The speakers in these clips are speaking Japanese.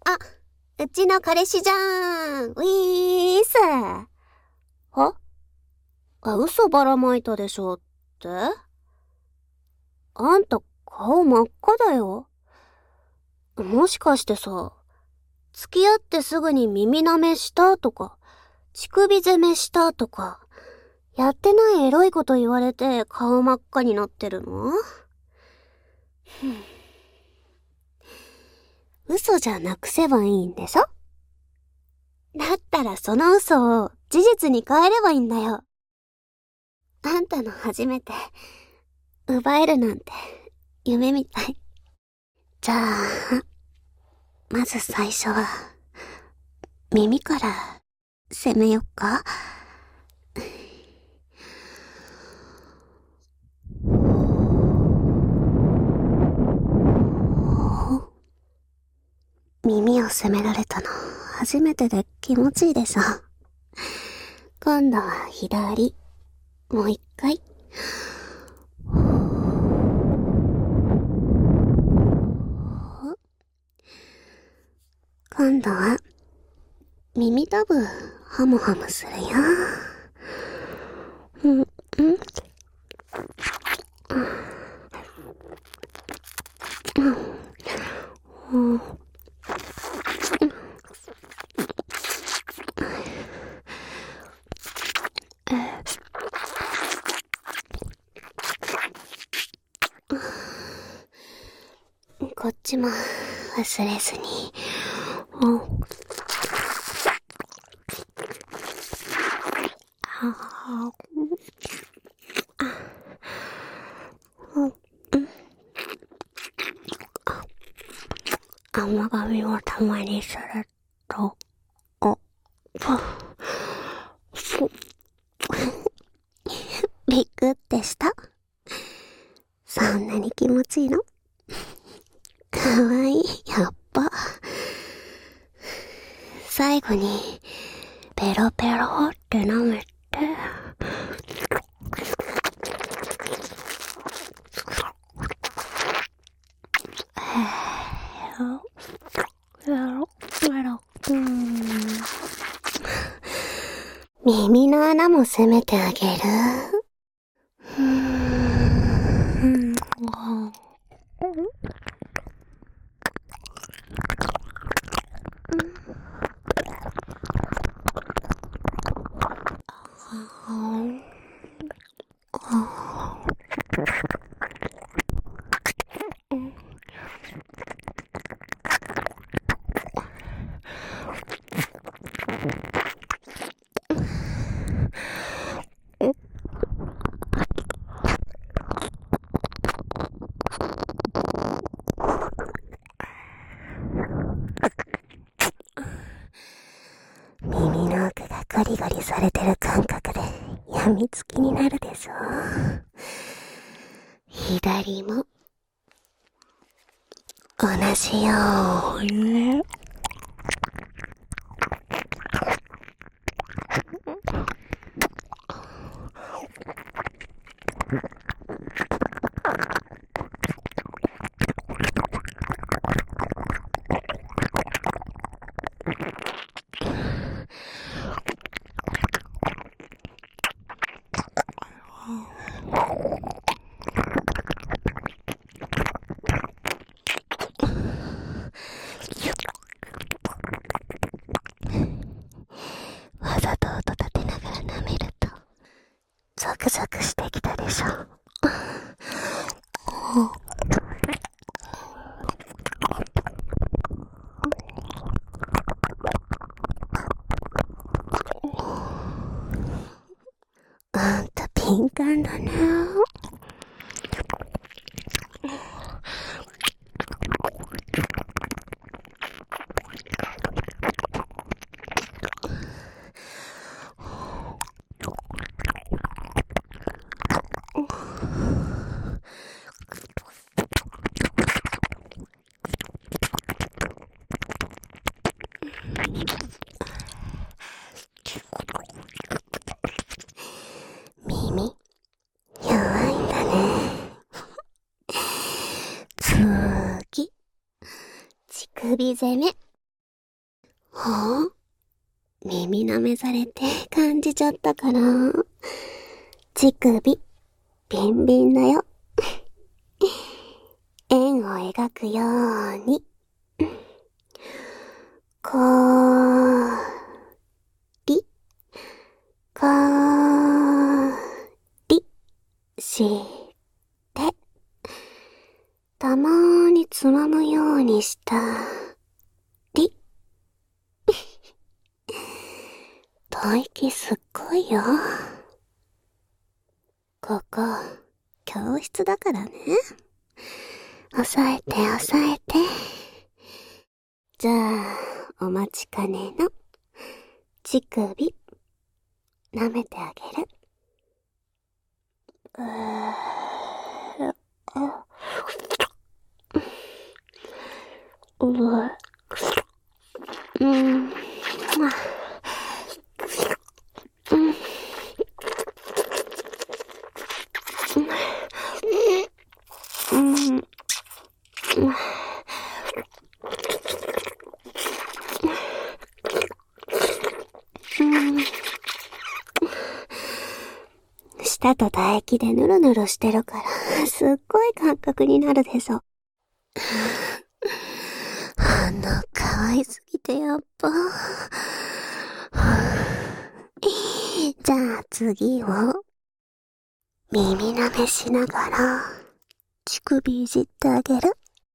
あ、うちの彼氏じゃーん。ウィース。嘘ばらまいたでしょって？あんた顔真っ赤だよ。もしかしてさ、付き合ってすぐに耳舐めしたとか、乳首攻めしたとか、やってないエロいこと言われて顔真っ赤になってるの？嘘じゃなくせばいいんでしょ？だったらその嘘を事実に変えればいいんだよ。あんたの初めて、奪えるなんて夢みたい。じゃあ、まず最初は、耳から攻めよっか？耳を責められたの初めてで気持ちいいでしょ。今度は左。もう一回。今度は耳たぶハムハムするよ。こっちも忘れずに。甘噛みをたまにすると、びくってした？そんなに気持ちいいの？かわいい、やっぱ。最後に、ペロペロって舐めて。耳の穴も攻めてあげる。耳の奥がガリガリされてる感覚で病みつきになるでしょ。左も同じように。わざと音立てながら舐めるとゾクゾクしてきたでしょ。あんた敏感だね。耳弱いんだね。次、乳首攻め。 はぁ、耳舐めされて感じちゃったかな。乳首、ビンビンだよ。円を描くように。こーり、こーり、して、たまーにつまむようにしたり。吐息すっごいよ。ここ、教室だからね。押さえて押さえて。じゃあ、お待ちかねの乳首、舐めてあげる。舌と唾液でヌルヌルしてるから、すっごい感覚になるでしょ。可愛すぎてやっぱ。じゃあ次を、耳舐めしながら、乳首いじってあげる。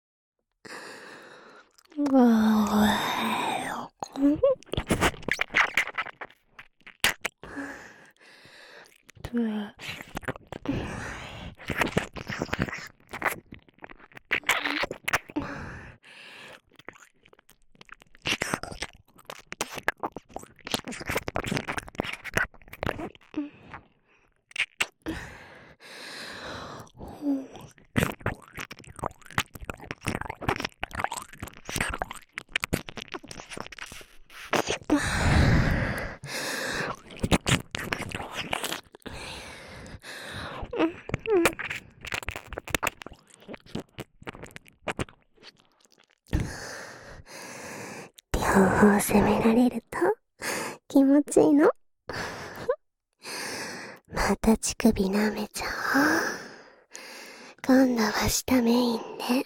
両方責められると気持ちいいの。また乳首舐めちゃおう。今度は下メインで。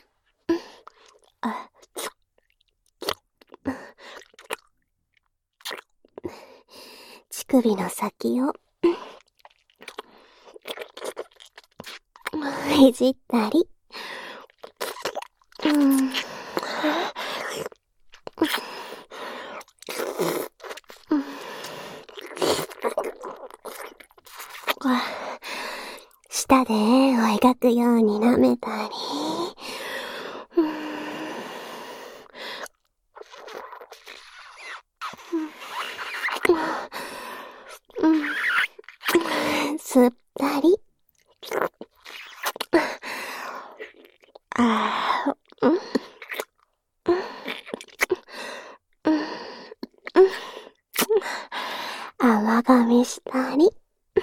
乳首の先をいじったり。舌で円を描くように舐めたり。吸ったり。甘噛みしたり。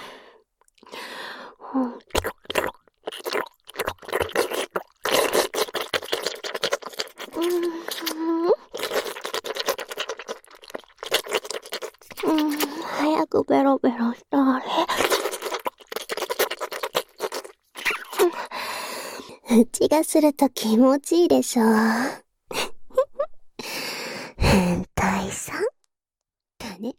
早くベロベロしたあれ。口がすると気持ちいいでしょ。変態さんだね。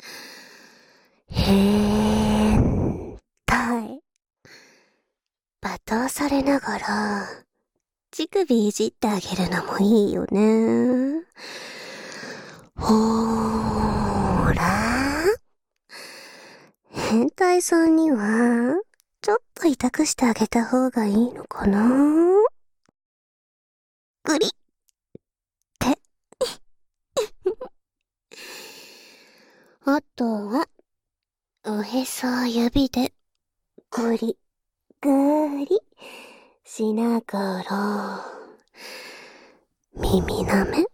変態。罵倒されながら、乳首いじってあげるのもいいよね。ほーら。変態さんには、ちょっと痛くしてあげた方がいいのかな。グリって。あとは、おへそを指で、グリ、グリ、しながら、耳舐め。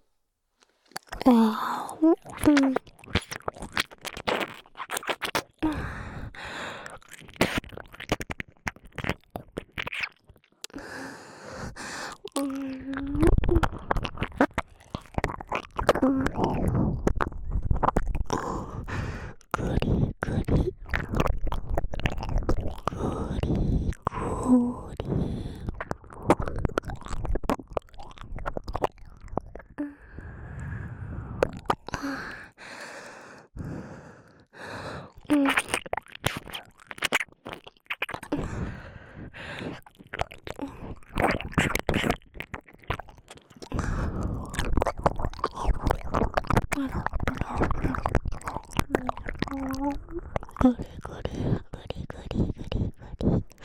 ぐりぐり、ぐりぐりぐりぐり。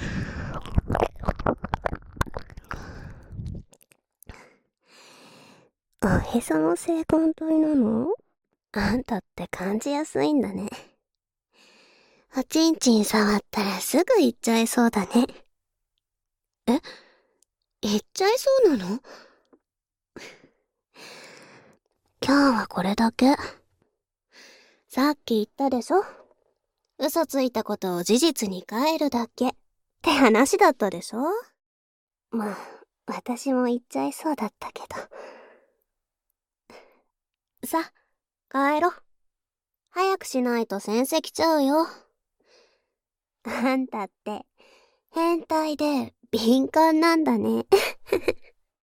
おへその性感帯なの？あんたって感じやすいんだね。おちんちん触ったらすぐ行っちゃいそうだね。え？行っちゃいそうなの？今日はこれだけ。さっき言ったでしょ？嘘ついたことを事実に変えるだけって話だったでしょ？まあ、私も言っちゃいそうだったけど。さ、帰ろ。早くしないと戦績ちゃうよ。あんたって、変態で敏感なんだね。